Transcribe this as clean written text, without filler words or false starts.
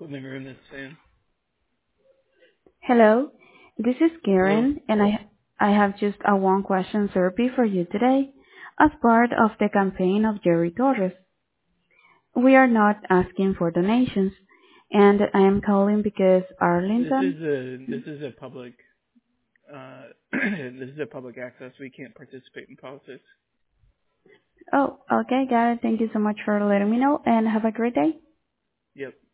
living room that's saying, Hello, this is hello? Karen, and I have just a one-question survey for you today as part of the campaign of Jerry Torres. We are not asking for donations, and I am calling because Arlington. This is a public, this is a public access. We can't participate in politics. Oh, okay, got it. Thank you so much for letting me know, and have a great day. Yep.